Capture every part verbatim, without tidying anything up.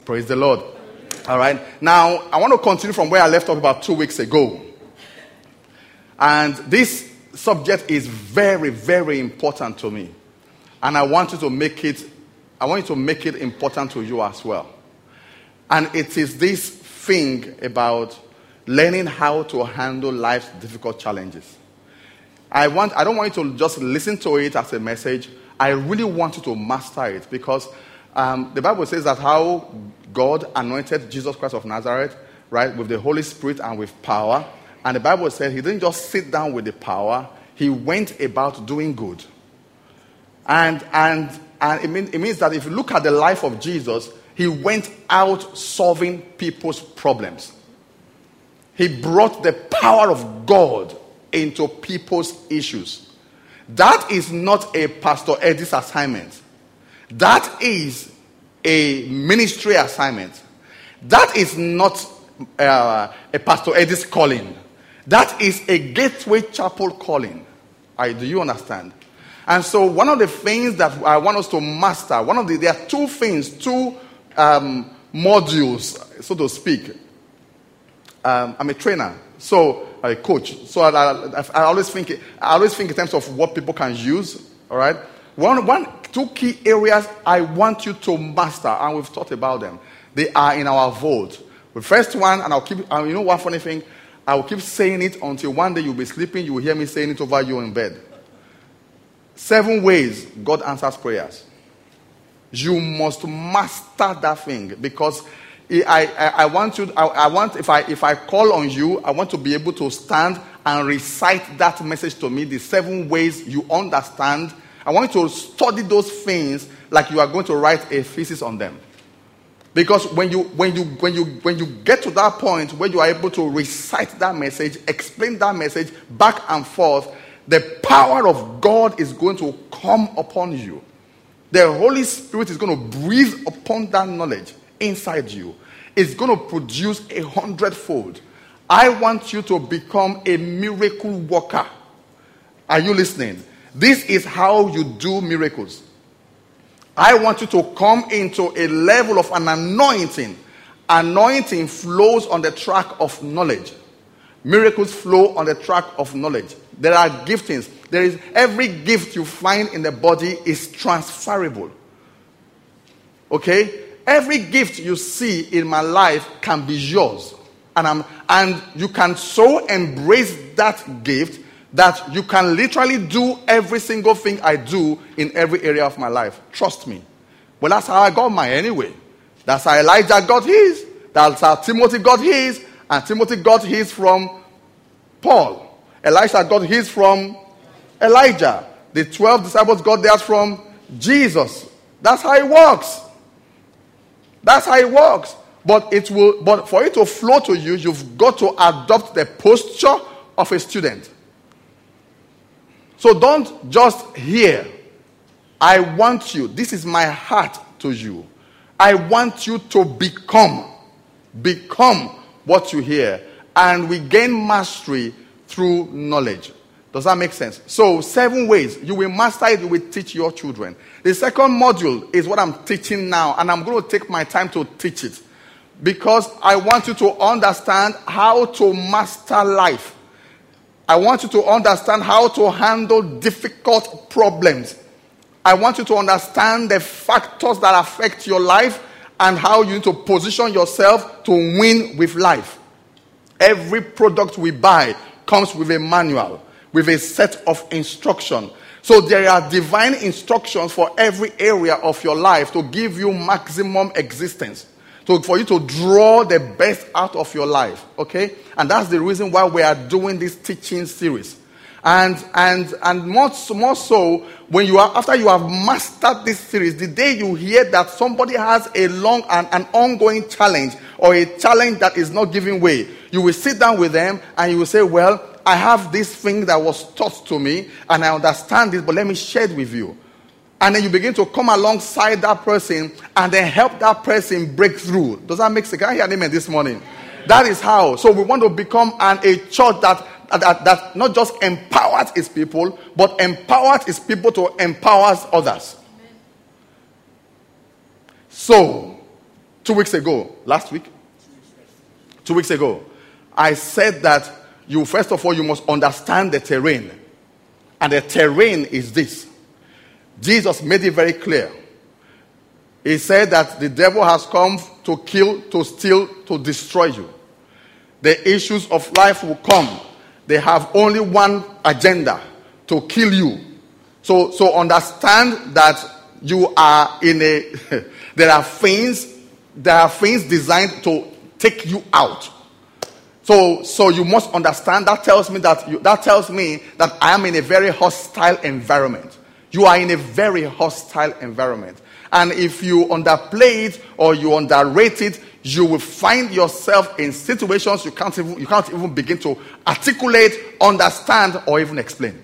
Praise the Lord. All right. Now, I want to continue from where I left off about two weeks ago. And this subject is very, very important to me. And I want you to make it, I want you to make it important to you as well. And it is this thing about learning how to handle life's difficult challenges. I want, I don't want you to just listen to it as a message. I really want you to master it, because um, the Bible says that how God anointed Jesus Christ of Nazareth, right, with the Holy Spirit and with power. And the Bible said he didn't just sit down with the power, he went about doing good. And and and it, mean, it means that if you look at the life of Jesus, he went out solving people's problems. He brought the power of God into people's issues. That is not a Pastor Eddie's assignment. That is a ministry assignment. That is not uh, a Pastor Eddie's calling. That is a Gateway Chapel calling. I, do you understand? And so one of the things that I want us to master, one of the, there are two things, two um, modules, so to speak. Um, I'm a trainer, so a coach. So I, I, I always think, I always think in terms of what people can use. All right. One, one, two key areas I want you to master, and we've talked about them. They are in our vault. The first one, and I'll keep. Uh, you know one funny thing, I will keep saying it until one day you'll be sleeping. You will hear me saying it over you in bed. Seven ways God answers prayers. You must master that thing, because I, I, I want you. I, I want if I if I call on you, I want to be able to stand and recite that message to me. The seven ways you understand. I want you to study those things like you are going to write a thesis on them. Because when you when you when you when you get to that point where you are able to recite that message, explain that message back and forth, the power of God is going to come upon you. The Holy Spirit is going to breathe upon that knowledge inside you. It's going to produce a hundredfold. I want you to become a miracle worker. Are you listening? This is how you do miracles. I want you to come into a level of an anointing. Anointing flows on the track of knowledge. Miracles flow on the track of knowledge. There are giftings. There is every gift you find in the body is transferable. Okay? Every gift you see in my life can be yours. And I'm, and you can so embrace that gift that you can literally do every single thing I do in every area of my life. Trust me. Well, that's how I got mine anyway. That's how Elijah got his. That's how Timothy got his. And Timothy got his from Paul. Elisha got his from Elijah. The twelve disciples got theirs from Jesus. That's how it works. That's how it works. But it will. But for it to flow to you, you've got to adopt the posture of a student. So don't just hear. I want you. This is my heart to you. I want you to become. Become what you hear. And we gain mastery through knowledge. Does that make sense? So seven ways. You will master it. You will teach your children. The second module is what I'm teaching now. And I'm going to take my time to teach it. Because I want you to understand how to master life. I want you to understand how to handle difficult problems. I want you to understand the factors that affect your life and how you need to position yourself to win with life. Every product we buy comes with a manual, with a set of instructions. So there are divine instructions for every area of your life to give you maximum existence. So for you to draw the best out of your life, okay? And that's the reason why we are doing this teaching series. And and and more, more so, when you are after you have mastered this series, the day you hear that somebody has a long and an ongoing challenge or a challenge that is not giving way, you will sit down with them and you will say, well, I have this thing that was taught to me and I understand this, but let me share it with you. And then you begin to come alongside that person and then help that person break through. Does that make sense? Can I hear an amen this morning? That is how. So we want to become an, a church that, that, that not just empowers its people, but empowers its people to empower others. So, two weeks ago, last week, two weeks ago, I said that you, first of all, you must understand the terrain. And the terrain is this. Jesus made it very clear. He said that the devil has come to kill, to steal, to destroy you. The issues of life will come. They have only one agenda, to kill you. So, so understand that you are in a, there are things, there are things designed to take you out. So, so you must understand, that tells me that, you, that tells me that I am in a very hostile environment. You are in a very hostile environment. And if you underplay it or you underrate it, you will find yourself in situations you can't even, you can't even begin to articulate, understand, or even explain.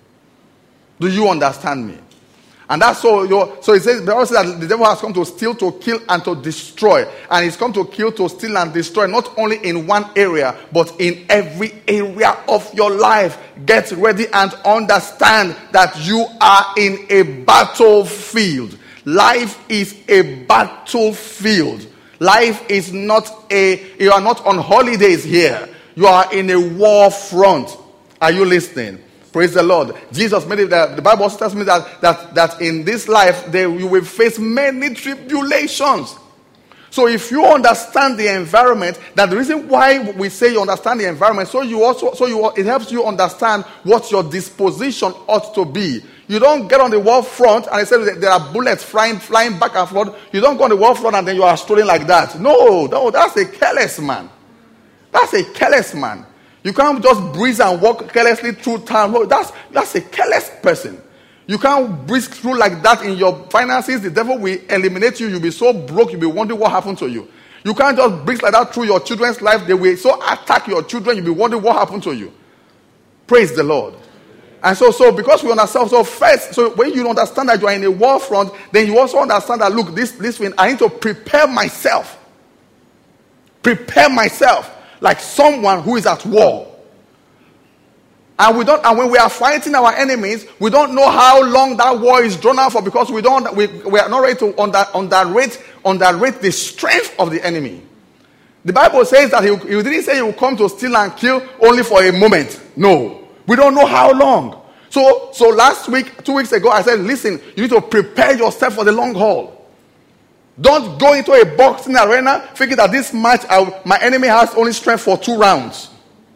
Do you understand me? And that's so. Your, so it says, the Bible says that the devil has come to steal, to kill, and to destroy. And he's come to kill, to steal, and destroy, not only in one area, but in every area of your life. Get ready and understand that you are in a battlefield. Life is a battlefield. Life is not a, you are not on holidays here. You are in a war front. Are you listening? Praise the Lord. Jesus made it that the Bible also tells me that, that, that in this life there you will face many tribulations. So if you understand the environment, that the reason why we say you understand the environment, so you also so you it helps you understand what your disposition ought to be. You don't get on the war front and it says that there are bullets flying flying back and forth. You don't go on the war front and then you are strolling like that. No, no, that's a careless man. That's a careless man. You can't just breeze and walk carelessly through town. No, that's, that's a careless person. You can't breeze through like that in your finances. The devil will eliminate you. You'll be so broke, you'll be wondering what happened to you. You can't just breeze like that through your children's life. They will so attack your children, you'll be wondering what happened to you. Praise the Lord. And so, so because we understand, so first, so when you understand that you are in a war front, then you also understand that, look, this, this thing, I need to prepare myself. Prepare myself. Like someone who is at war. And we don't and when we are fighting our enemies, we don't know how long that war is drawn out for, because we don't we, we are not ready to under, underrate underrate the strength of the enemy. The Bible says that he, he didn't say he will come to steal and kill only for a moment. No. We don't know how long. So so last week, two weeks ago, I said, listen, you need to prepare yourself for the long haul. Don't go into a boxing arena thinking that this match, I, my enemy has only strength for two rounds.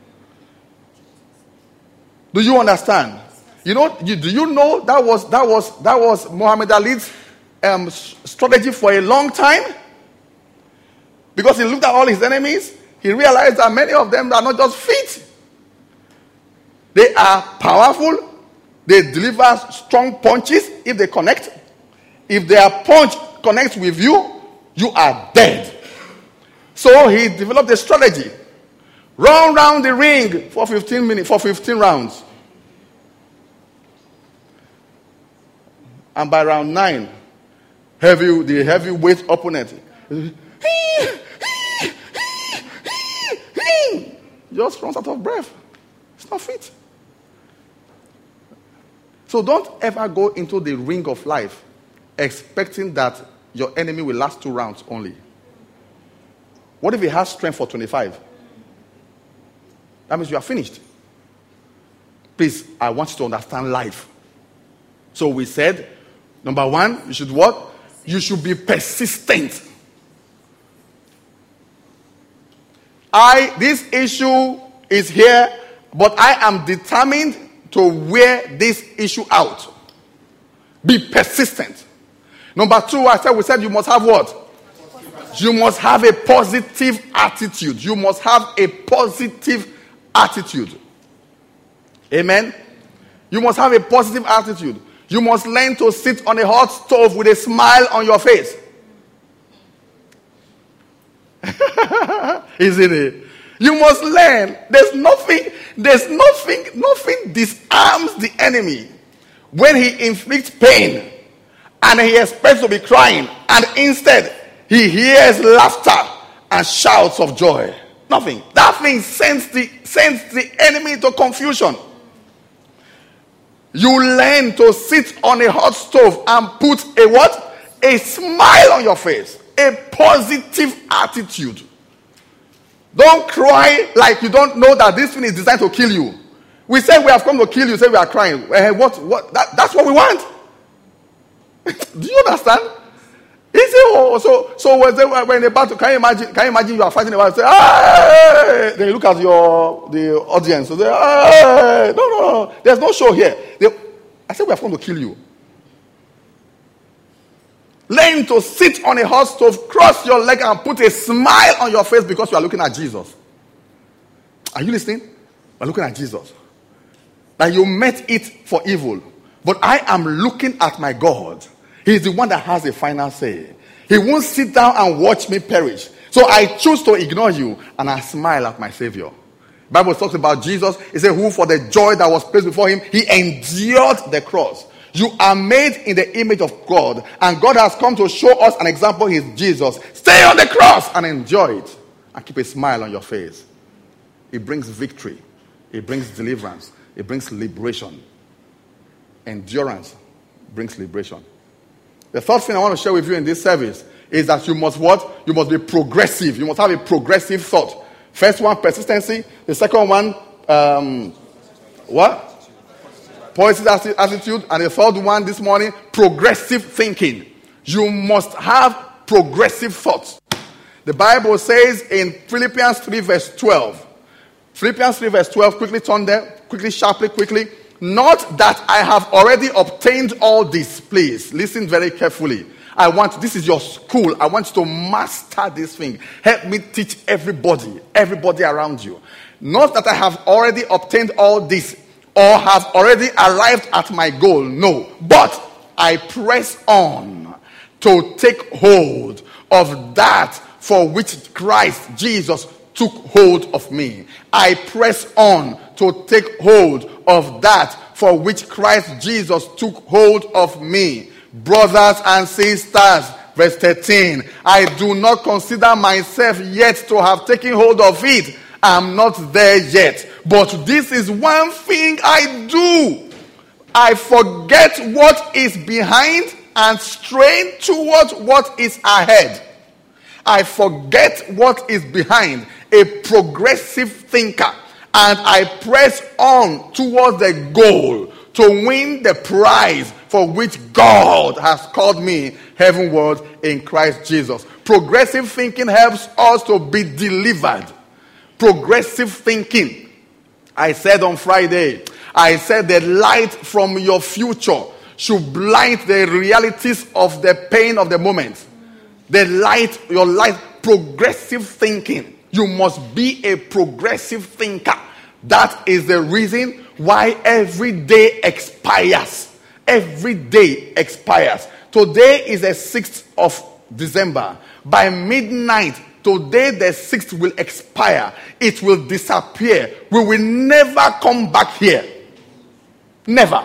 Do you understand? You know, you, do you know that was that was that was Muhammad Ali's um, strategy for a long time? Because he looked at all his enemies, he realized that many of them are not just fit. They are powerful. They deliver strong punches if they connect. If their punch connects with you, you are dead. So he developed a strategy. Run around the ring for fifteen minutes, for fifteen rounds. And by round nine, heavy, the heavyweight opponent just runs out of breath. It's not fit. So don't ever go into the ring of life expecting that your enemy will last two rounds only. What if he has strength for twenty-five? That means you are finished. Please, I want you to understand life. So we said, number one, you should what? You should be persistent. I, this issue is here, but I am determined to wear this issue out. Be persistent. Number two, I said, we said you must have what? You must have a positive attitude. You must have a positive attitude. Amen? You must have a positive attitude. You must learn to sit on a hot stove with a smile on your face. Isn't it? You must learn. There's nothing, there's nothing, nothing disarms the enemy when he inflicts pain and he expects to be crying, and instead he hears laughter and shouts of joy. Nothing. That thing sends the sends the enemy into confusion. You learn to sit on a hot stove and put a what? A smile on your face. a positive attitude. Don't cry like you don't know that this thing is designed to kill you. We say we have come to kill you, say we are crying. Uh, what? What? That, that's what we want. Do you understand? He said, oh, so so when they when they battle, can you imagine? Can you imagine you are fighting about? Say, hey! Then you look at your the audience. So they, hey! no, no, no, there's no show here. They, I said we have come to kill you. Learn to sit on a hot stove, cross your leg, and put a smile on your face because you are looking at Jesus. Are you listening? We're looking at Jesus. That you meant it for evil, but I am looking at my God. He's the one that has the final say. He won't sit down and watch me perish. So I choose to ignore you and I smile at my Savior. The Bible talks about Jesus. It says, who for the joy that was placed before him, he endured the cross. You are made in the image of God, and God has come to show us an example. He is Jesus. Stay on the cross and enjoy it, and keep a smile on your face. It brings victory. It brings deliverance. It brings liberation. Endurance brings liberation. The third thing I want to share with you in this service is that you must what? You must be progressive. You must have a progressive thought. First one, persistency. The second one, um, what? Positive attitude. And the third one this morning, progressive thinking. You must have progressive thoughts. The Bible says in Philippians three verse twelve. Philippians three verse twelve, quickly turn there, quickly, sharply, quickly. Not that I have already obtained all this, please. Listen very carefully. I want, this is your school. I want you to master this thing. Help me teach everybody, everybody around you. Not that I have already obtained all this or have already arrived at my goal. No. But I press on to take hold of that for which Christ Jesus took hold of me. I press on to take hold of that for which Christ Jesus took hold of me. Brothers and sisters, verse thirteen, I do not consider myself yet to have taken hold of it. I'm not there yet. But this is one thing I do. I forget what is behind and strain towards what is ahead. I forget what is behind, a progressive thinker, and I press on towards the goal to win the prize for which God has called me heavenward in Christ Jesus. Progressive thinking helps us to be delivered. Progressive thinking. I said on Friday, I said the light from your future should blind the realities of the pain of the moment. The light, your light, progressive thinking. You must be a progressive thinker. That is the reason why every day expires. Every day expires. Today is the sixth of December. By midnight, today the sixth will expire. It will disappear. We will never come back here. Never.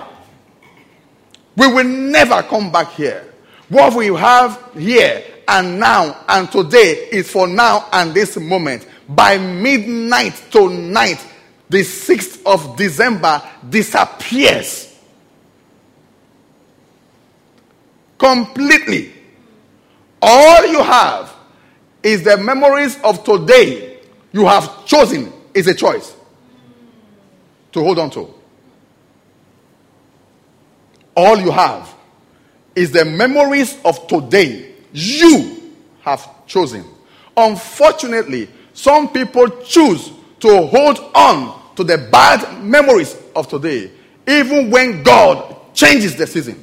We will never come back here. What we have here and now and today is for now and this moment. By midnight tonight, the sixth of December disappears. Completely. All you have is the memories of today. You have chosen is a choice to hold on to. All you have is the memories of today. You have chosen. Unfortunately, some people choose to hold on to the bad memories of today, even when God changes the season.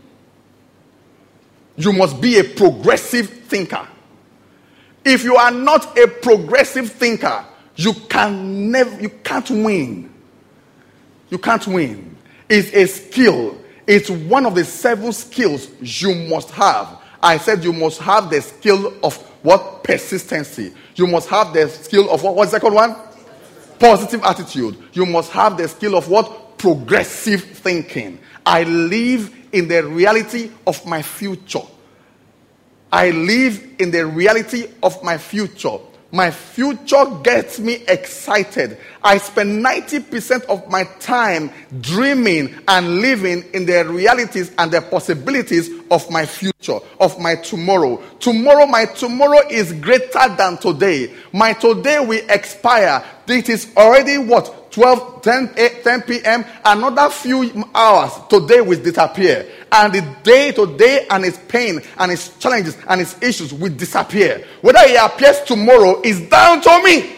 You must be a progressive thinker. If you are not a progressive thinker, you can never, you can't win. You can't win. It's a skill. It's one of the seven skills you must have. I said you must have the skill of what? Persistency. You must have the skill of what? What's the second one? Positive attitude. You must have the skill of what? Progressive thinking. I live in the reality of my future. I live in the reality of my future. My future gets me excited. I spend ninety percent of my time dreaming and living in the realities and the possibilities of my future, of my tomorrow. Tomorrow, my tomorrow is greater than today. My today will expire. It is already what? twelve, ten, eight, ten p.m. Another few hours, today will disappear. And the day to day and its pain and its challenges and its issues will disappear. Whether it appears tomorrow is down to me.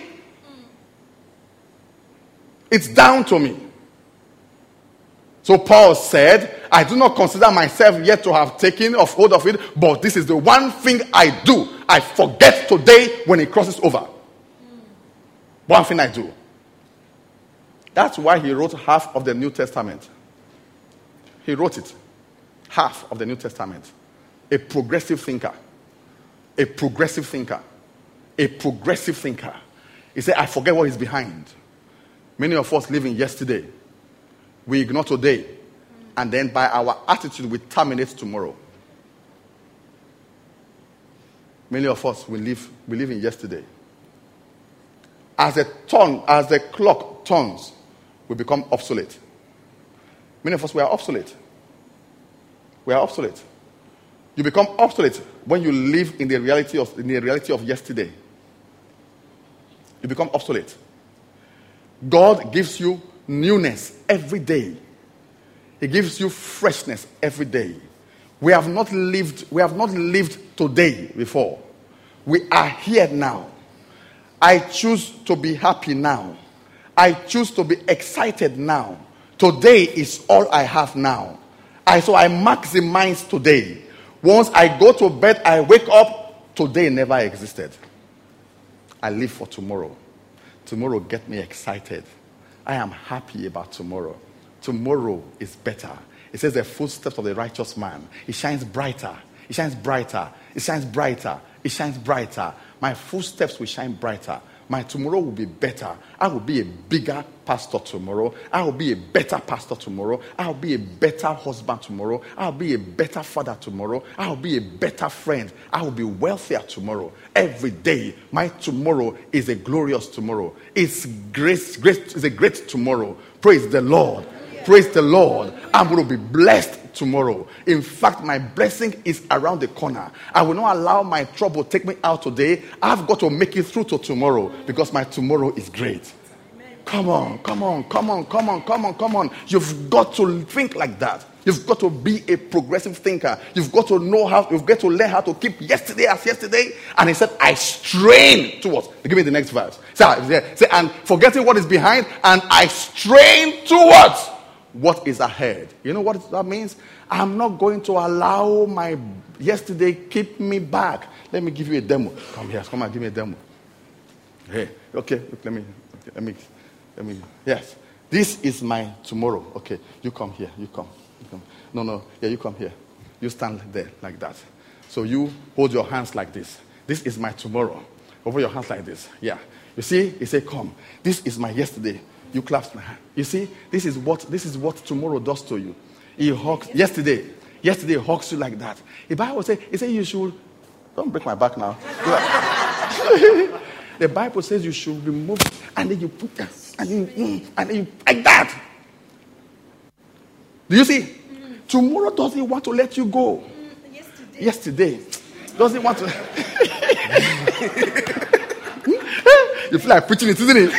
It's down to me. So Paul said, I do not consider myself yet to have taken of hold of it, but this is the one thing I do. I forget today when it crosses over. One thing I do. That's why he wrote half of the New Testament. He wrote it. Half of the New Testament. A progressive thinker. A progressive thinker. A progressive thinker. He said, I forget what is behind. Many of us live in yesterday. We ignore today. And then by our attitude, we terminate tomorrow. Many of us, we live, we live in yesterday. As the turn, as the clock turns, we become obsolete. Many of us, we are obsolete. We are obsolete. You become obsolete when you live in the reality of in the reality of yesterday. You become obsolete. God gives you newness every day. He gives you freshness every day. We have not lived, we have not lived today before. We are here now. I choose to be happy now. I choose to be excited now. Today is all I have now. I so I maximize today. Once I go to bed, I wake up, today never existed. I live for tomorrow. Tomorrow get me excited. I am happy about tomorrow. Tomorrow is better. It says the footsteps of the righteous man. It shines brighter. It shines brighter. It shines brighter. It shines brighter. My footsteps will shine brighter. My tomorrow will be better. I will be a bigger pastor tomorrow. I will be a better pastor tomorrow. I will be a better husband tomorrow. I will be a better father tomorrow. I will be a better friend. I will be wealthier tomorrow. Every day, my tomorrow is a glorious tomorrow. It's great, great, it's a great tomorrow. Praise the Lord. Praise the Lord. I'm going to be blessed tomorrow. In fact, my blessing is around the corner. I will not allow my trouble to take me out today. I've got to make it through to tomorrow because my tomorrow is great. Come on, come on, come on, come on, come on, come on. You've got to think like that. You've got to be a progressive thinker. You've got to know how, you've got to learn how to keep yesterday as yesterday. And he said, I strain towards. Give me the next verse. Say, say, and forgetting what is behind, and I strain towards what is ahead. You know what that means? I'm not going to allow my yesterday keep me back. Let me give you a demo. Come here, come and give me a demo. Hey, okay, let me, okay, let me, let me, yes. This is my tomorrow. Okay, you come here, you come. You come. No, no, yeah, you come here. You stand there like that. So you hold your hands like this. This is my tomorrow. Over your hands like this. Yeah. You see, he said, come. This is my yesterday. You clasp my hand. You see, this is what this is what tomorrow does to you. He hugs yesterday. Yesterday hugs you like that. The Bible says, it says you should don't break my back now. The Bible says you should remove it, and then you put that, and you and then you like that. Do you see? Mm. Tomorrow doesn't want to let you go. Mm, yesterday. Yesterday doesn't want to. You feel like preaching it, isn't it?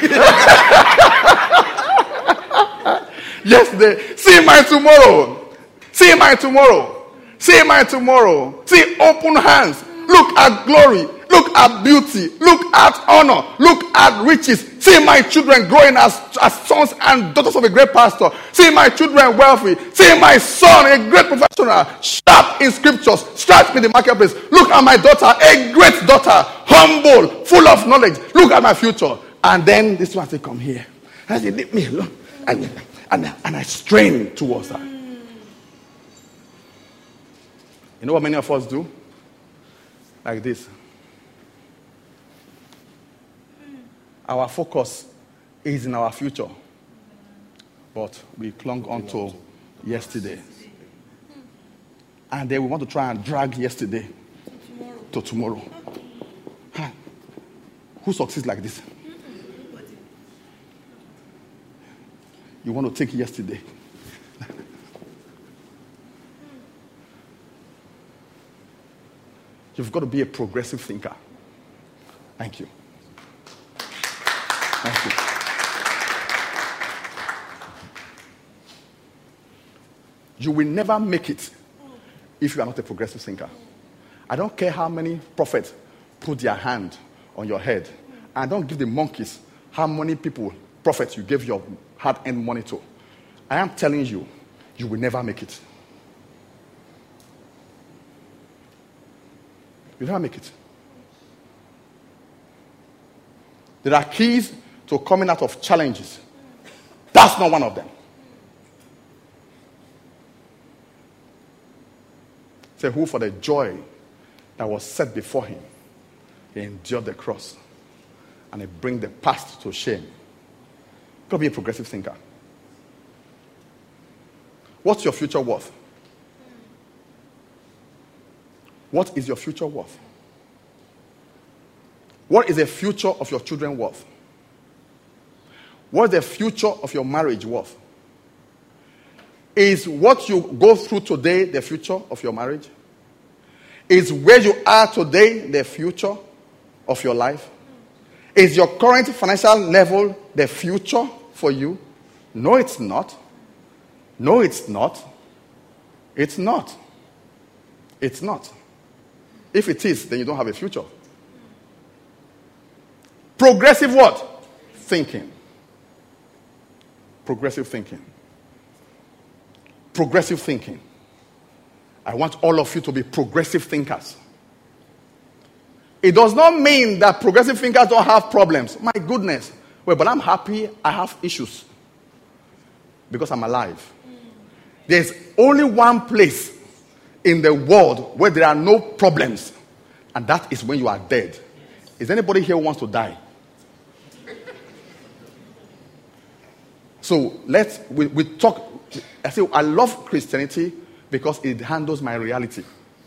Yesterday, see my tomorrow. See my tomorrow. See my tomorrow. See open hands. Look at glory. Look at beauty. Look at honor. Look at riches. See my children growing as, as sons and daughters of a great pastor. See my children wealthy. See my son, a great professional, sharp in scriptures, sharp in the marketplace. Look at my daughter, a great daughter, humble, full of knowledge. Look at my future. And then this one said, come here. And he leave me alone. And, and, and I strain towards her. You know what many of us do? Like this. Our focus is in our future. But we clung on to yesterday. And then we want to try and drag yesterday to tomorrow. Who succeeds like this? You want to take yesterday. You've got to be a progressive thinker. Thank you. Thank you. You will never make it if you are not a progressive thinker. I don't care how many prophets put their hand on your head. And don't give the monkeys how many people, prophets, you gave your hard-earned money to. I am telling you, you will never make it. You'll never make it. There are keys to coming out of challenges. That's not one of them. Say, who for the joy that was set before him, he endured the cross, and he bring the past to shame. You've got to be a progressive thinker. What's your future worth? What is your future worth? What is the future of your children worth? What is the future of your marriage worth? Is what you go through today the future of your marriage? Is where you are today the future of your life? Is your current financial level the future for you? No, it's not. No, it's not. It's not. It's not. If it is, then you don't have a future. Progressive what? Thinking. Progressive thinking. Progressive thinking. I want all of you to be progressive thinkers. It does not mean that progressive thinkers don't have problems. My goodness. Well, but I'm happy I have issues. Because I'm alive. There's only one place in the world where there are no problems. And that is when you are dead. Is anybody here who wants to die? So let's, we, we talk, I say I love Christianity because it handles my reality.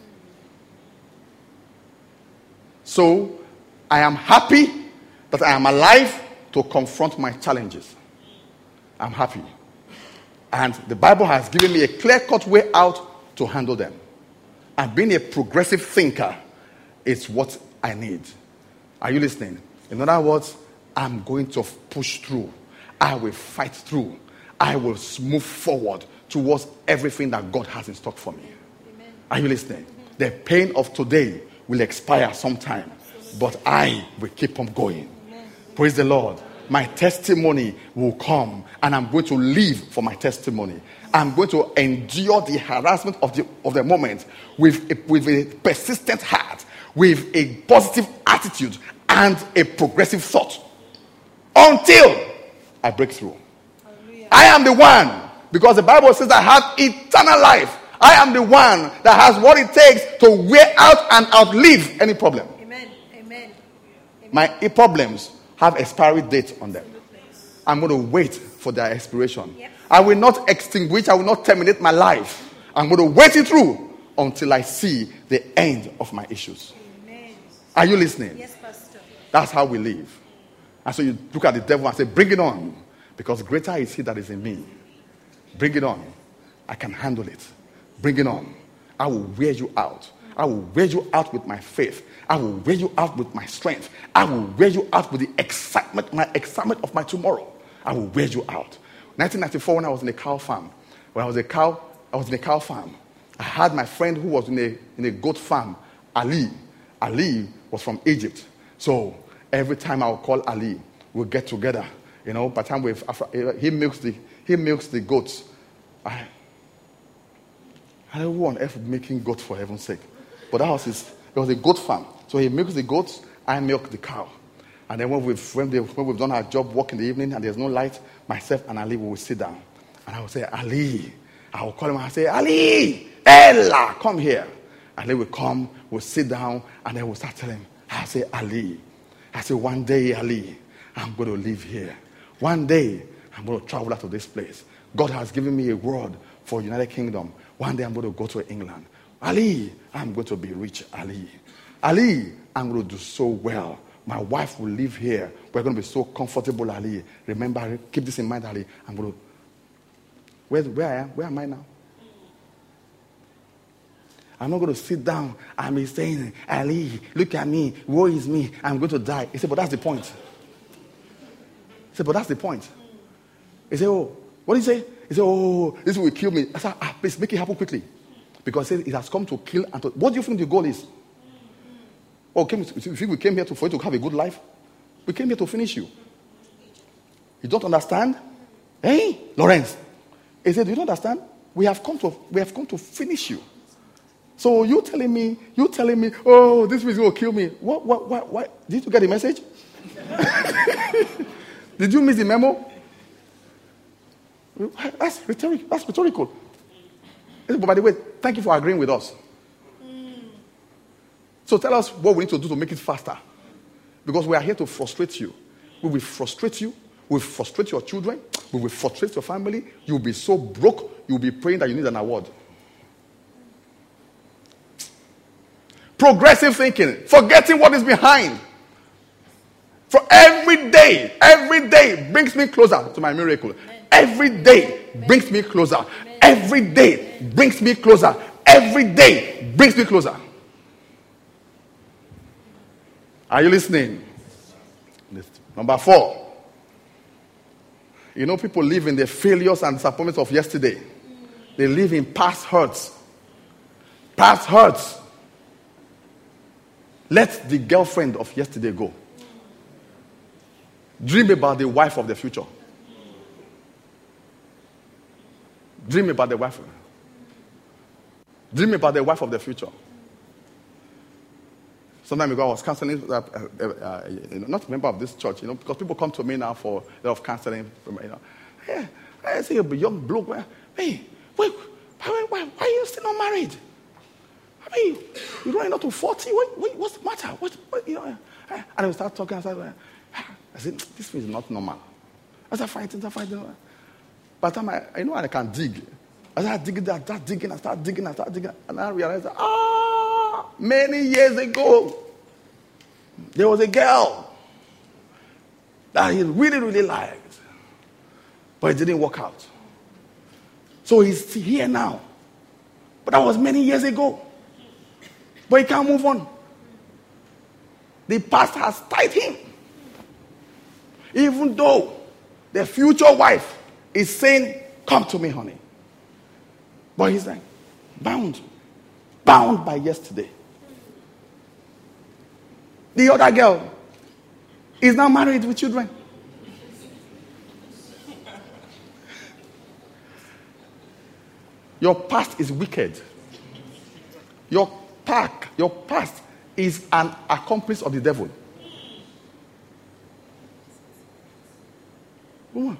So I am happy that I am alive to confront my challenges. I'm happy. And the Bible has given me a clear-cut way out to handle them. And being a progressive thinker is what I need. Are you listening? In other words, I'm going to push through. I will fight through. I will move forward towards everything that God has in stock for me. Amen. Are you listening? Mm-hmm. The pain of today will expire sometime, but I will keep on going. Amen. Praise the Lord. My testimony will come, and I'm going to live for my testimony. I'm going to endure the harassment of the, of the moment with a, with a persistent heart, with a positive attitude, and a progressive thought until I break through. Hallelujah. I am the one, because the Bible says I have eternal life. I am the one that has what it takes to wear out and outlive any problem. Amen. Amen. Amen. My problems have expiry date on them. I'm going to wait for their expiration. Yep. I will not extinguish, I will not terminate my life. I'm going to wait it through until I see the end of my issues. Amen. Are you listening? Yes, Pastor. That's how we live. And so you look at the devil and say, bring it on. Because greater is he that is in me. Bring it on. I can handle it. Bring it on. I will wear you out. I will wear you out with my faith. I will wear you out with my strength. I will wear you out with the excitement, my excitement of my tomorrow. I will wear you out. nineteen ninety-four, when I was in a cow farm, when I was a cow, I was in a cow farm. I had my friend who was in a in a goat farm, Ali. Ali was from Egypt. So every time I would call Ali, we'll get together. You know, by the time we he milks the he milks the goats. I I don't want F making goats for heaven's sake. But that was his, it was a goat farm. So he milks the goats, I milk the cow. And then when we've, when, they, when we've done our job, work in the evening, and there's no light, myself and Ali will sit down. And I will say, Ali. I will call him and I say, Ali, Ella, come here. Ali will come, we'll sit down, and then we'll start telling him. I say, Ali. I say, one day, Ali, I'm going to live here. One day, I'm going to travel out of this place. God has given me a word for United Kingdom. One day, I'm going to go to England. Ali, I'm going to be rich, Ali. Ali, I'm going to do so well My wife will live here. We're going to be so comfortable, Ali. Remember, keep this in mind, Ali. I'm going to... Where, where I am? Where am I now? I'm not going to sit down and be saying, Ali, look at me. Woe is me. I'm going to die. He said, but that's the point. He said, but that's the point. He said, oh, what did he say? He said, oh, this will kill me. I said, ah, please make it happen quickly. Because it has come to kill and to... What do you think the goal is? Oh, came, you think we came here to, for you to have a good life? We came here to finish you. You don't understand? Hey, Lawrence. He said, do you don't understand? We have come to we have come to finish you. So you telling me, you telling me, oh, this is going to kill me. What, what, what, what? Did you get the message? Did you miss the memo? That's rhetorical. That's rhetorical. But by the way, thank you for agreeing with us. So tell us what we need to do to make it faster. Because we are here to frustrate you. We will frustrate you. We will frustrate your children. We will frustrate your family. You will be so broke, you will be praying that you need an award. Progressive thinking. Forgetting what is behind. For every day, every day brings me closer to my miracle. Every day brings me closer. Every day brings me closer. Every day brings me closer. Are you listening? Number four. You know, people live in the failures and disappointments of yesterday. They live in past hurts. Past hurts. Let the girlfriend of yesterday go. Dream about the wife of the future. Dream about the wife. Dream about the wife of the future. Some time ago, I was counseling, uh, uh, uh, you know, not a member of this church, you know, because people come to me now for a lot of counseling. You know, hey, I see a young bloke. Hey, wait, why, why, why are you still not married? I mean, you're running up to forty. Wait, wait, what's the matter? What, what, you know? And I would start talking. I said, I said, this is not normal. I start fighting, I start fighting. By the time I, I know I can dig, I start digging, I start digging, I start digging, I start digging, and I realized that, ah, many years ago, there was a girl that he really, really liked, but it didn't work out. So he's here now. But that was many years ago. But he can't move on. The past has tied him. Even though the future wife is saying, come to me, honey. But he's like, bound. Bound by yesterday. The other girl is now married with children. Your past is wicked. Your pack, your past is an accomplice of the devil. Oh.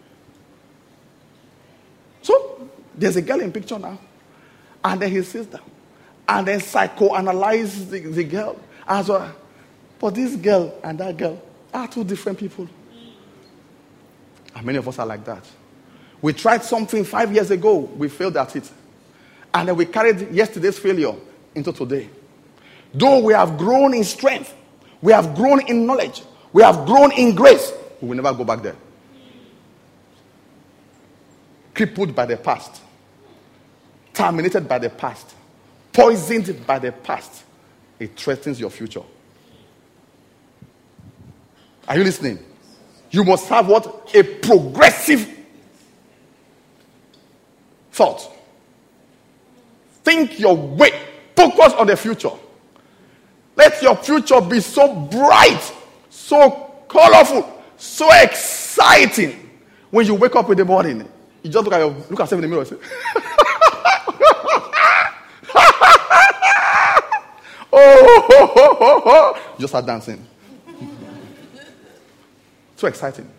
So, there's a girl in picture now. And then he sits down. And then psychoanalyzes the, the girl. As well. But this girl and that girl are two different people. And many of us are like that. We tried something five years ago. We failed at it. And then we carried yesterday's failure into today. Though we have grown in strength, we have grown in knowledge, we have grown in grace, we will never go back there. Crippled by the past, terminated by the past, poisoned by the past, it threatens your future. Are you listening? You must have what? A progressive thought. Think your way. Focus on the future. Let your future be so bright, so colorful, so exciting. When you wake up in the morning, you just look at your, look at yourself in the mirror and say, oh, oh, oh, oh, oh. You just start dancing. So exciting.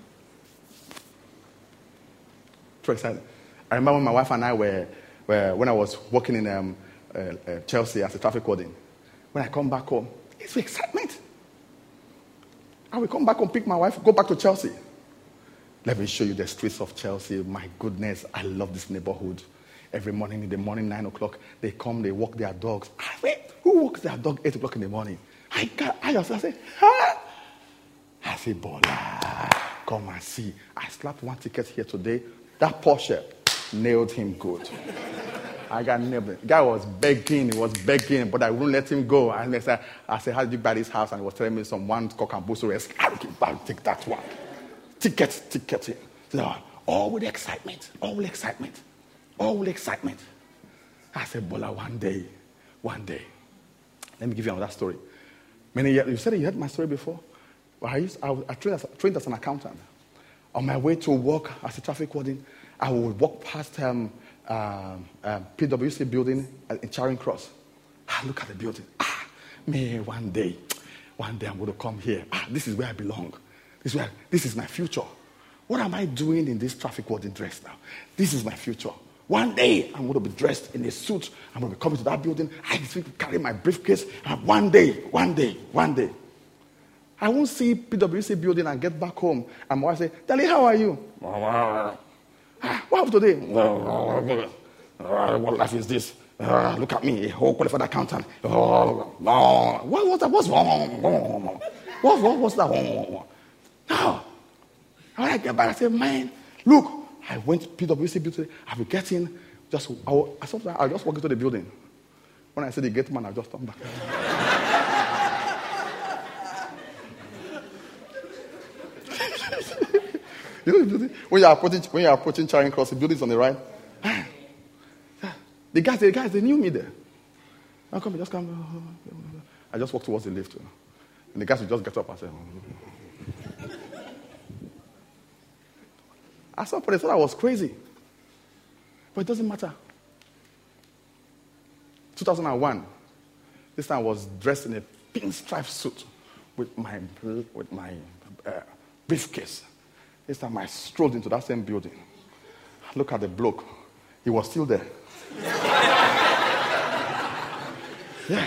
So exciting. I remember when my wife and I were, were when I was working in um, uh, uh, Chelsea as a traffic warden. When I come back home, it's excitement. I will come back home, pick my wife, go back to Chelsea. Let me show you the streets of Chelsea. My goodness, I love this neighborhood. Every morning in the morning, nine o'clock, they come, they walk their dogs. I wait, who walks their dog eight o'clock in the morning? I got, I just I said, huh? I said, Bola, come and see. I slapped one ticket here today. That Porsche nailed him good. I got nailed. The guy was begging, he was begging, but I wouldn't let him go. And I said, I said, how did you buy this house? And he was telling me some one cock and bull story. I'll take that one. Ticket, ticket. So, all with excitement, all with excitement, all with excitement. I said, Bola, one day, one day. Let me give you another story. Many years, you said you heard my story before? Well, I, used, I, was, I trained, as, trained as an accountant. On my way to work as a traffic warden, I would walk past um, um, um, P W C building in Charing Cross. Ah, look at the building. Ah, man, one day, one day I'm going to come here. Ah, this is where I belong. This is, where, this is my future. What am I doing in this traffic warden dress now? This is my future. One day, I'm going to be dressed in a suit. I'm going to be coming to that building. I need to carry my briefcase. And one day, one day, one day, I won't see P W C building and get back home. And my wife say, Daddy, how are you? Ah, what happened today? What life is this? Uh, look at me, a whole qualified accountant. Uh, what, what, what's wrong? What, what, what's that? Now, when I get back, I say, man, look, I went to P W C building. I will get in. Just, I'll, I'll just walk into the building. When I see the gate man, I'll just turn back. You know, when you're approaching, when you're approaching Charing Cross, the building's on the right. The guys, the guys, they knew me there. I come, just come. I just walk towards the lift, and the guys will just get up and say. I saw, but they thought I was crazy, but it doesn't matter. two thousand one, this time I was dressed in a pinstripe suit with my with my uh, briefcase. This time I strolled into that same building. Look at the bloke. He was still there. Yeah.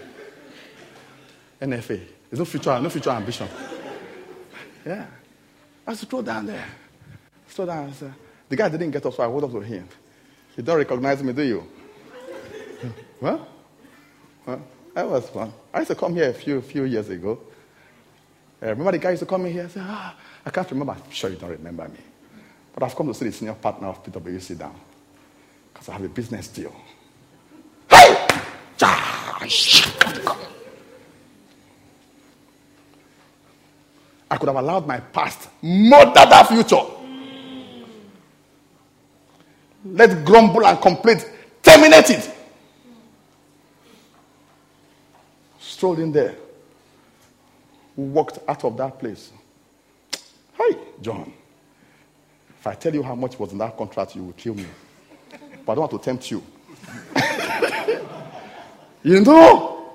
N F A. There's no future, no future ambition. Yeah. I strolled down there. Strolled down and said, the guy didn't get up, so I went up to him. You don't recognize me, do you? Well, well, that was fun. I used to come here a few few years ago. Uh, remember the guy used to come in here and say, ah, I can't remember. I'm sure you don't remember me. But I've come to see the senior partner of P W C down. Because I have a business deal. Hey! I could have allowed my past murder that future. Let grumble and complain. Terminate it. Strolled in there. Walked out of that place. Hey, John. If I tell you how much was in that contract, you will kill me. But I don't want to tempt you. You know,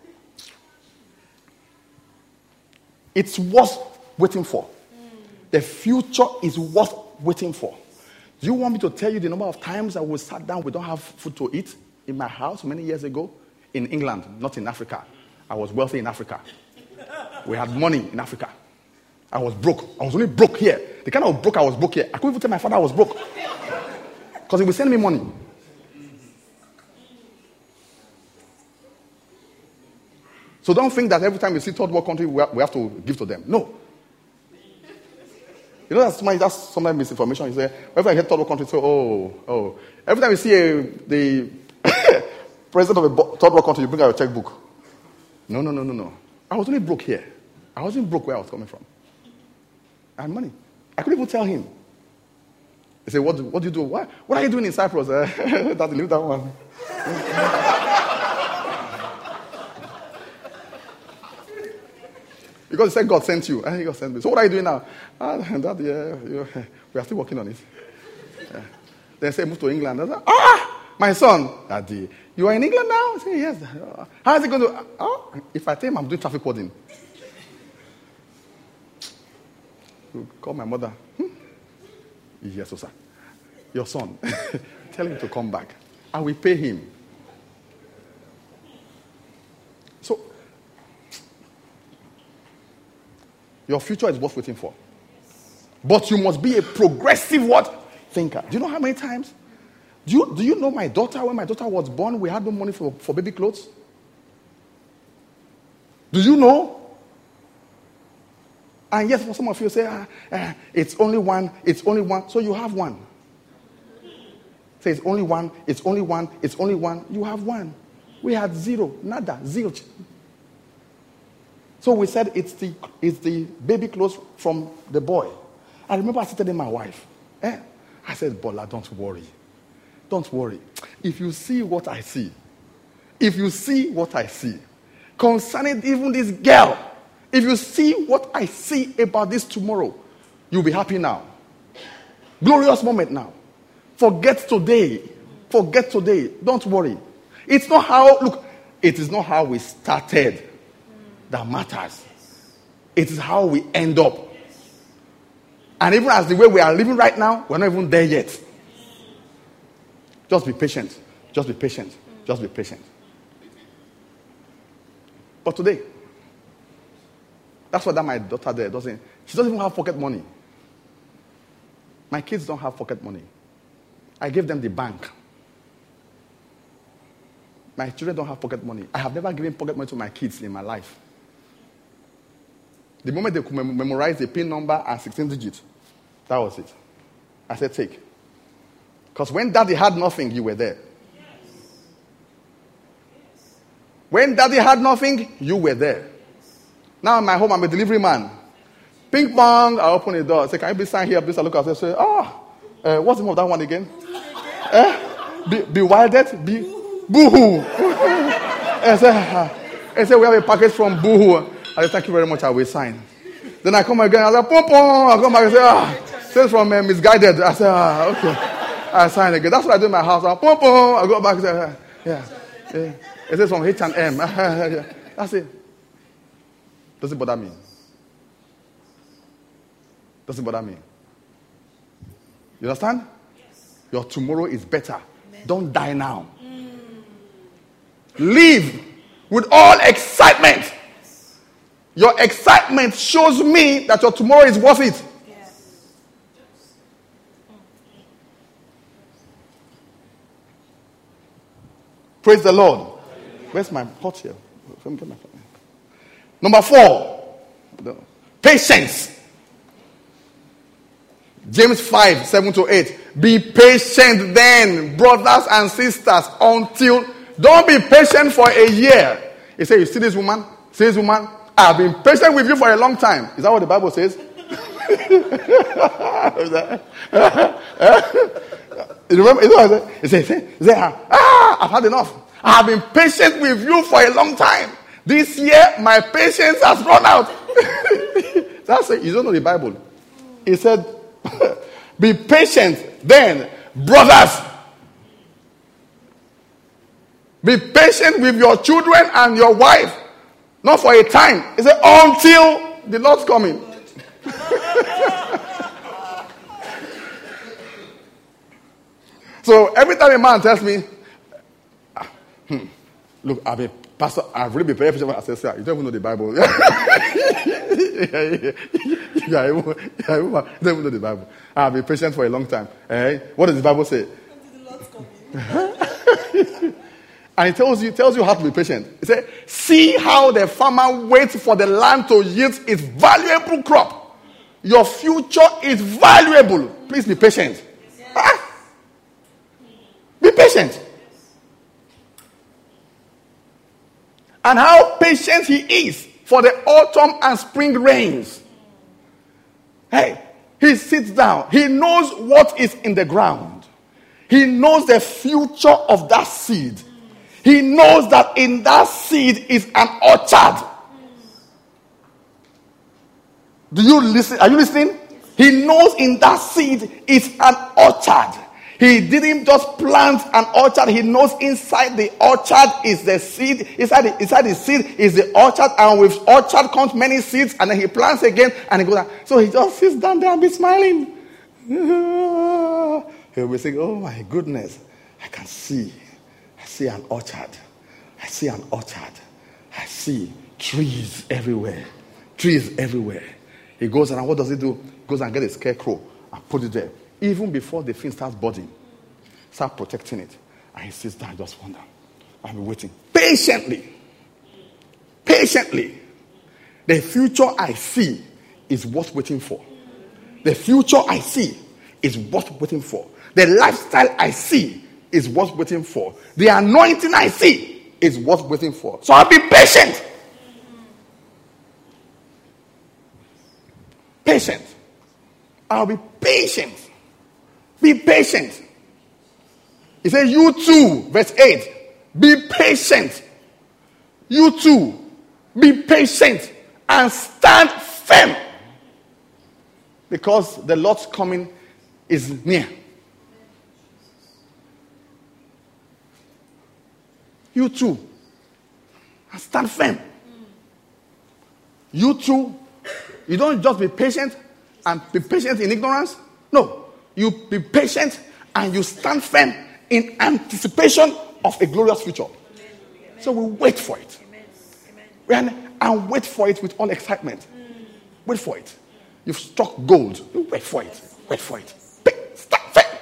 it's worth waiting for. The future is worth waiting for. Do you want me to tell you the number of times that we sat down, we don't have food to eat in my house many years ago? In England, not in Africa. I was wealthy in Africa. We had money in Africa. I was broke. I was only broke here. The kind of broke I was broke here. I couldn't even tell my father I was broke. Because he would send me money. So don't think that every time you see third world country, we have to give to them. No. You know, that's, that's sometimes misinformation. You say, every time you hear third world country, say, oh, oh. Every time you see a, the president of a third world country, you bring out a checkbook. No, no, no, no, no. I was only broke here. I wasn't broke where I was coming from. I had money. I couldn't even tell him. He said, what do, what do you do? What, what are you doing in Cyprus? Uh, that, leave that one. Because he said God sent you. And he God sent me. So what are you doing now? Ah, that, yeah, you, we are still working on it. Yeah. Then say, move to England. I said, ah, my son. Daddy, you are in England now? I said, yes. How is it going to? Oh, if I tell him I'm doing traffic warden. Call my mother. Hmm? Yes, sir. Your son. Tell him to come back. I will pay him. So, your future is worth waiting for. But you must be a progressive what? Thinker. Do you know how many times? Do you, do you know my daughter, when my daughter was born, we had no money for, for baby clothes? Do you know? And yes, for some of you say, ah, ah, it's only one, it's only one. So you have one. Say it's only one, it's only one, it's only one. You have one. We had zero, nada, zilch. So we said it's the it's the baby clothes from the boy. I remember I said to my wife, eh? I said, Bola, don't worry. Don't worry. If you see what I see, if you see what I see, concerning even this girl, if you see what I see about this tomorrow, you'll be happy now. Glorious moment now. Forget today. Forget today. Don't worry. It's not how, look, it is not how we started that matters. It is how we end up. And even as the way we are living right now, we're not even there yet. Just be patient. Just be patient. Just be patient. But today, that's what that my daughter there doesn't. She doesn't even have pocket money. My kids don't have pocket money. I gave them the bank. My children don't have pocket money. I have never given pocket money to my kids in my life. The moment they could mem- memorize the PIN number and sixteen digits, that was it. I said, take. Because when daddy had nothing, you were there. When daddy had nothing, you were there. Now in my home, I'm a delivery man. Ping pong, I open the door. I say, can you please sign here? Please, I look at it. Say, oh, uh, what's the name of that one again? eh? Be, bewildered? Be, boohoo. I say, uh, I say, we have a package from boohoo. I say, thank you very much. I will sign. Then I come again. I say, pom pom. I come back and say, ah, sales from uh, Misguided. I say, ah, okay. I sign again. That's what I do in my house. I pom pom. I go back and say, ah, yeah. yeah. It says from H and M. That's it. Doesn't bother me. Doesn't bother me. You understand? Yes. Your tomorrow is better. Amen. Don't die now. Mm. Live with all excitement. Yes. Your excitement shows me that your tomorrow is worth it. Yes. Praise the Lord. Where's my pot here? Number four, patience. James five, seven to eight. Be patient then, brothers and sisters, until, don't be patient for a year. He said, you see this woman? See this woman? I've been patient with you for a long time. Is that what the Bible says? You remember? He said, he said, ah, I've had enough. I have been patient with you for a long time. This year, my patience has run out. That's it. You don't know the Bible. He said, be patient then, brothers. Be patient with your children and your wife. Not for a time. He said, until the Lord's coming. So every time a man tells me, Hmm. Look, I've been pastor. I've really been very patient. I said, sir, you don't even know the Bible. yeah, yeah, yeah. Yeah, you don't even know the Bible. I've been patient for a long time. Eh? What does the Bible say? And it tells you, tells you how to be patient. It says, see how the farmer waits for the land to yield its valuable crop. Your future is valuable. Please be patient. Yes. Ah? Be patient. And how patient he is for the autumn and spring rains. Hey, he sits down. He knows what is in the ground. He knows the future of that seed. He knows that in that seed is an orchard. Do you listen? Are you listening? He knows in that seed is an orchard. He didn't just plant an orchard. He knows inside the orchard is the seed. Inside the, inside the seed is the orchard. And with orchard comes many seeds. And then he plants again. And he goes down. So he just sits down there and be smiling. He'll be saying, oh my goodness. I can see. I see an orchard. I see an orchard. I see trees everywhere. Trees everywhere. He goes and what does he do? He goes and gets a scarecrow and put it there. Even before the thing starts budding, start protecting it. And he sits down and just wonder. I've been waiting. Patiently. Patiently. The future I see is worth waiting for. The future I see is worth waiting for. The lifestyle I see is worth waiting for. The anointing I see is worth waiting for. So I'll be patient. Patient. I'll be patient. Be patient. He says, you too, verse eight, be patient. You too, be patient and stand firm. Because the Lord's coming is near. You too, and stand firm. You too, you don't just be patient and be patient in ignorance. No, you be patient and you stand firm in anticipation of a glorious future. So we wait for it. And, and wait for it with all excitement. Wait for it. You've struck gold. You wait for it. Wait for it. Stand firm.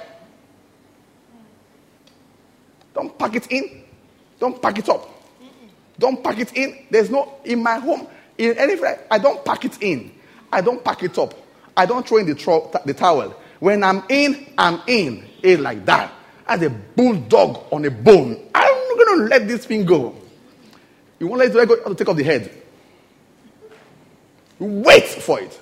Don't pack it in. Don't pack it up. Don't pack it in. There's no, in my home, in any, I don't pack it in. I don't pack it up. I don't throw in the, tro- the towel. When I'm in, I'm in. It's like that. As a bulldog on a bone. I'm not going to let this thing go. You won't let it go to take off the head. Wait for it.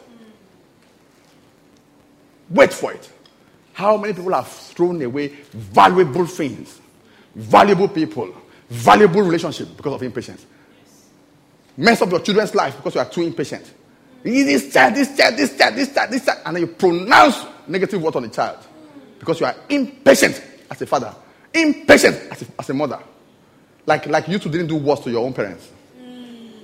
Wait for it. How many people have thrown away valuable things, valuable people, valuable relationships because of impatience? Mess up your children's life because you are too impatient. This child, this child, this child, this child, this child, and then you pronounce negative words on the child because you are impatient as a father, impatient as a, as a mother. Like, like you two didn't do worse to your own parents. Mm.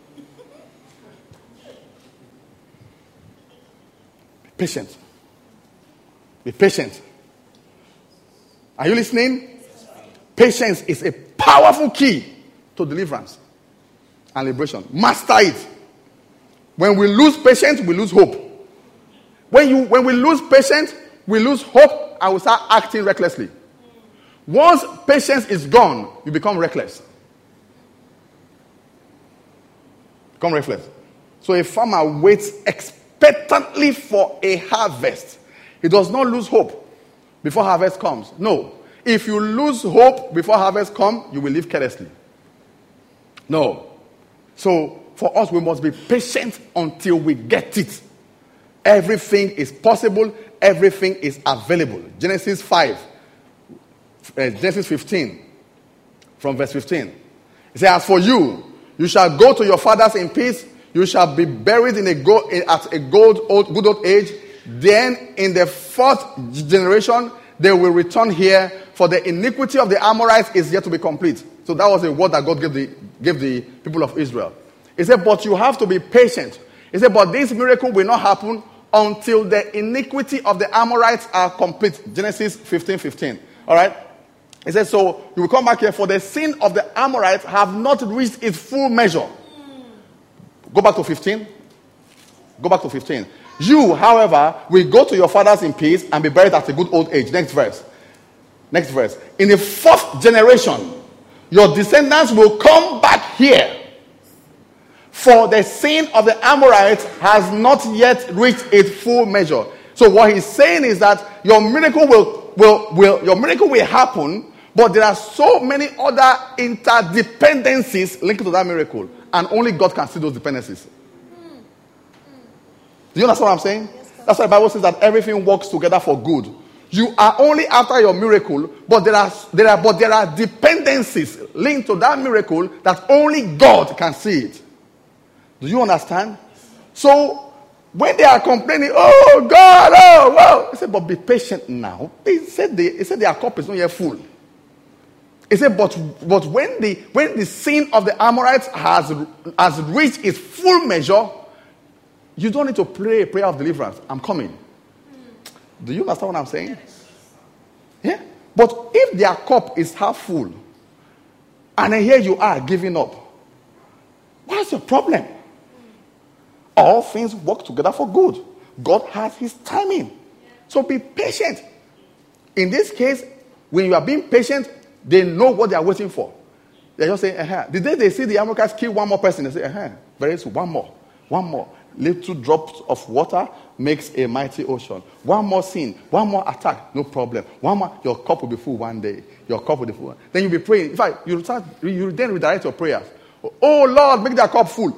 Be patient. Be patient. Are you listening? Patience is a powerful key to deliverance and liberation. Master it. When we lose patience, we lose hope. When you when we lose patience, we lose hope and we start acting recklessly. Once patience is gone, you become reckless. Become reckless. So a farmer waits expectantly for a harvest. He does not lose hope before harvest comes. No. If you lose hope before harvest comes, you will live carelessly. No. So for us, we must be patient until we get it. Everything is possible. Everything is available. Genesis five. Uh, Genesis fifteen, from verse fifteen. It says, as for you, you shall go to your fathers in peace. You shall be buried in a go- at a gold old, good old age. Then in the fourth generation, they will return here, for the iniquity of the Amorites is yet to be complete. So that was a word that God gave the, gave the people of Israel. He said, but you have to be patient. He said, but this miracle will not happen until the iniquity of the Amorites are complete. Genesis fifteen fifteen. All right? He says, so you will come back here, for the sin of the Amorites have not reached its full measure. Go back to fifteen. Go back to fifteen. You, however, will go to your fathers in peace and be buried at a good old age. Next verse. Next verse. In the fourth generation, your descendants will come back here. For the sin of the Amorites has not yet reached its full measure. So what he's saying is that your miracle will, will, will your miracle will happen, but there are so many other interdependencies linked to that miracle. And only God can see those dependencies. Do you understand what I'm saying? That's why the Bible says that everything works together for good. You are only after your miracle, but there are there are but there are dependencies linked to that miracle that only God can see it. Do you understand? So when they are complaining, oh God, oh well, he said, but be patient now. He said they he said their cup is not yet full. He said, but but when the when the sin of the Amorites has has reached its full measure, you don't need to pray a prayer of deliverance. I'm coming. Mm. Do you understand what I'm saying? Yes. Yeah. But if their cup is half full, and then here you are giving up, what's your problem? Mm. All things work together for good. God has his timing. Yeah. So be patient. In this case, when you are being patient, they know what they are waiting for. They just say, uh-huh. The day they see the Amalekites kill one more person, they say, uh-huh, very soon, one more. one more. Little drops of water makes a mighty ocean. One more sin, one more attack, no problem. One more, your cup will be full one day. Your cup will be full. Then you'll be praying. In fact, you start, you then redirect your prayers. Oh Lord, make their cup full.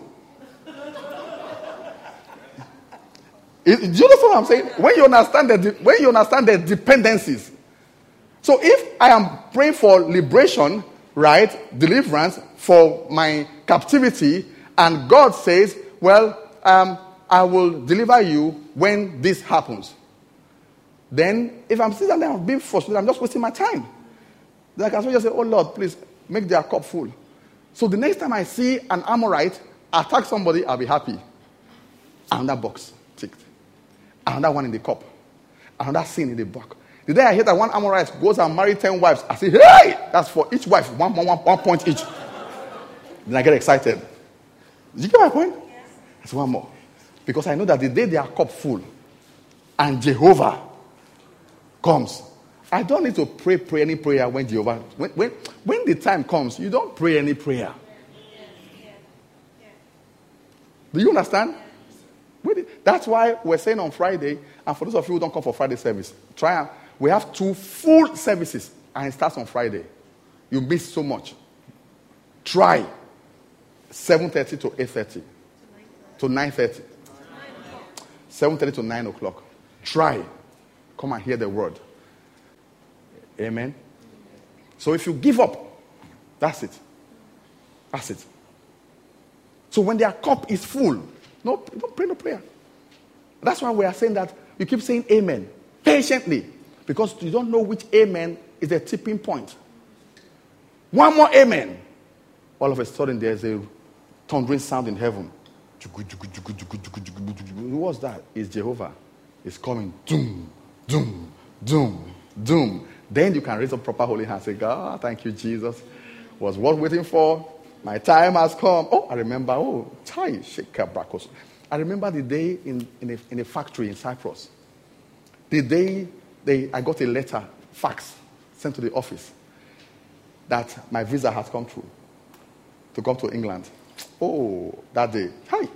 Do you understand what I'm saying? When you understand the when you understand the dependencies. So if I am praying for liberation, right, deliverance for my captivity, and God says, well, um, I will deliver you when this happens. Then, if I'm still there, I'm being frustrated, I'm just wasting my time. Then I can just say, oh Lord, please make their cup full. So the next time I see an Amorite attack somebody, I'll be happy. Another box ticked. Another one in the cup. Another sin in the book. The day I hear that one Amorite goes and marry ten wives, I say, hey! That's for each wife, one, one, one, one point each. Then I get excited. Did you get my point? Yes. There's one more. Because I know that the day they are cup full and Jehovah comes, I don't need to pray, pray any prayer when Jehovah, when, when, when the time comes, you don't pray any prayer. Do you understand? That's why we're saying on Friday, and for those of you who don't come for Friday service, try and, we have two full services, and it starts on Friday. You miss so much. Try seven thirty to eight thirty to nine thirty. seven thirty to nine o'clock. Try. Come and hear the word. Amen. So if you give up, that's it. That's it. So when their cup is full, no, don't pray no prayer. That's why we are saying that you keep saying amen patiently, because you don't know which amen is the tipping point. One more amen. All of a sudden there's a thundering sound in heaven. Who was that? It's Jehovah. It's coming. Doom, doom, doom, doom. Then you can raise up proper holy hands and say, God, thank you, Jesus. Was what waiting for? My time has come. Oh, I remember. Oh, Chai Sheikha Brakos. I remember the day in, in, a, in a factory in Cyprus. The day they, I got a letter, fax, sent to the office that my visa has come through to come to England. Oh, that day. Hi.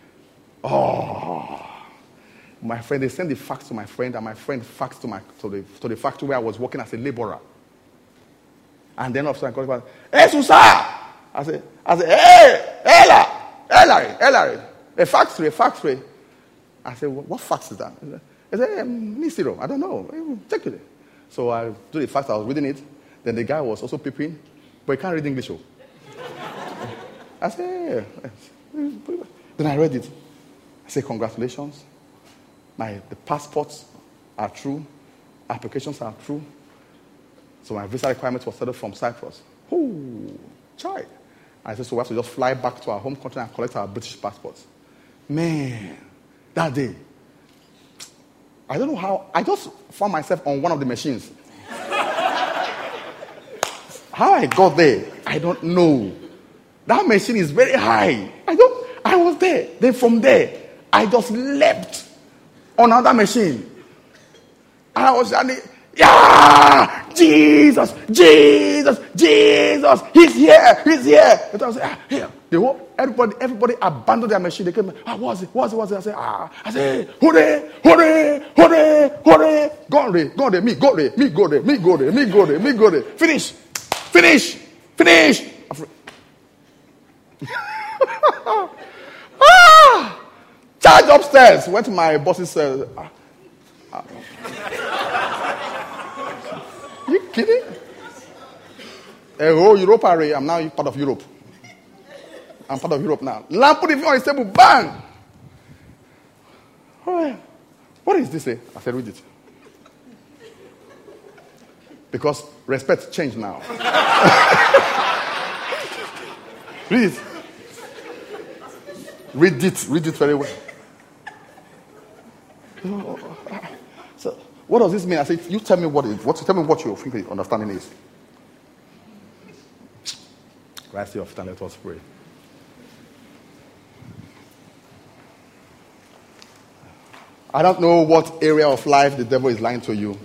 Oh. My friend, they sent the fax to my friend, and my friend faxed to my to the to the factory where I was working as a laborer. And then all of a sudden I called him, hey, Susa! I said, I said, hey, Ella, Ella, Ella, a factory, a factory. I said, what, what fax is that? He said, um, Nisiro, I don't know. Check it. So I do the fax, I was reading it. Then the guy was also peeping, but he can't read English. I said, hey. Then I read it. I said, congratulations. My the passports are true. Applications are true. So my visa requirements were settled from Cyprus. Oh, child. I said, so we have to just fly back to our home country and collect our British passports. Man, that day, I don't know how, I just found myself on one of the machines. How I got there, I don't know. That machine is very high. I don't, I was there. Then from there, I just leapt on another machine. And I was standing, yeah, Jesus, Jesus, Jesus, he's here, he's here. And I was like, ah, here. The whole, everybody, everybody abandoned their machine. They came, ah, what's it, what's it, what's it? I said, ah, I said, hurry, hurry, hurry, hurry. Go there, go there, me, go there, me, go there, me, go there, me, go there, me, go there. Finish, finish, finish. ah, charge upstairs. Went to my boss's. Uh, ah, ah. You kidding? Oh, Europa, I'm now part of Europe. I'm part of Europe now. Lamp put it on his table, bang. Oh, what is this? Eh? I said, read it. Because respect changed now. Read it. Read it. Read it very well. So, what does this mean? I said, you tell me what it, what tell me what your think understanding is. Rise to your feet and let us pray. I don't know what area of life the devil is lying to you.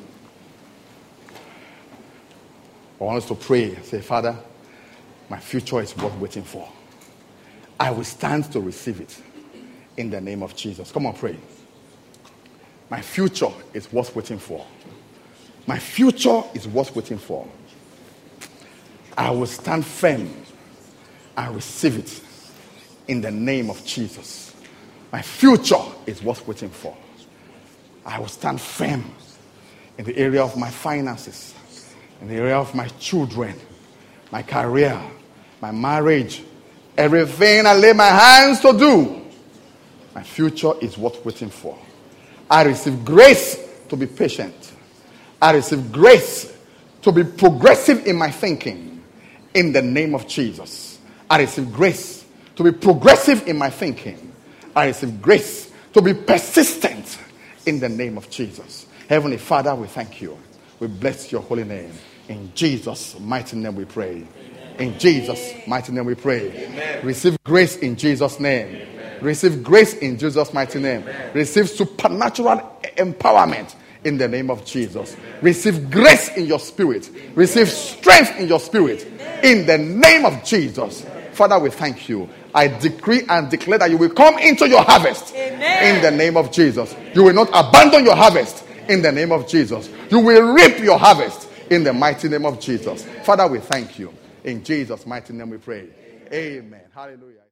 I want us to pray. Say, Father, my future is worth waiting for. I will stand to receive it. in the name of Jesus. Come on, pray. My future is worth waiting for. My future is worth waiting for. I will stand firm and receive it in the name of Jesus. My future is worth waiting for. I will stand firm in the area of my finances, in the area of my children, my career, my marriage, everything I lay my hands to do. My future is worth waiting for. I receive grace to be patient. I receive grace to be progressive in my thinking in the name of Jesus. I receive grace to be progressive in my thinking. I receive grace to be persistent in the name of Jesus. Heavenly Father, we thank you. We bless your holy name. In Jesus' mighty name we pray. Amen. In Jesus' mighty name we pray. Amen. Receive grace in Jesus' name. Amen. Receive grace in Jesus' mighty name. Amen. Receive supernatural empowerment in the name of Jesus. Amen. Receive grace in your spirit. Amen. Receive strength in your spirit. Amen. In the name of Jesus. Amen. Father, we thank you. I decree and declare that you will come into your harvest. Amen. In the name of Jesus. You will not abandon your harvest in the name of Jesus. You will reap your harvest in the mighty name of Jesus. Father, we thank you. In Jesus' mighty name we pray. Amen. Hallelujah.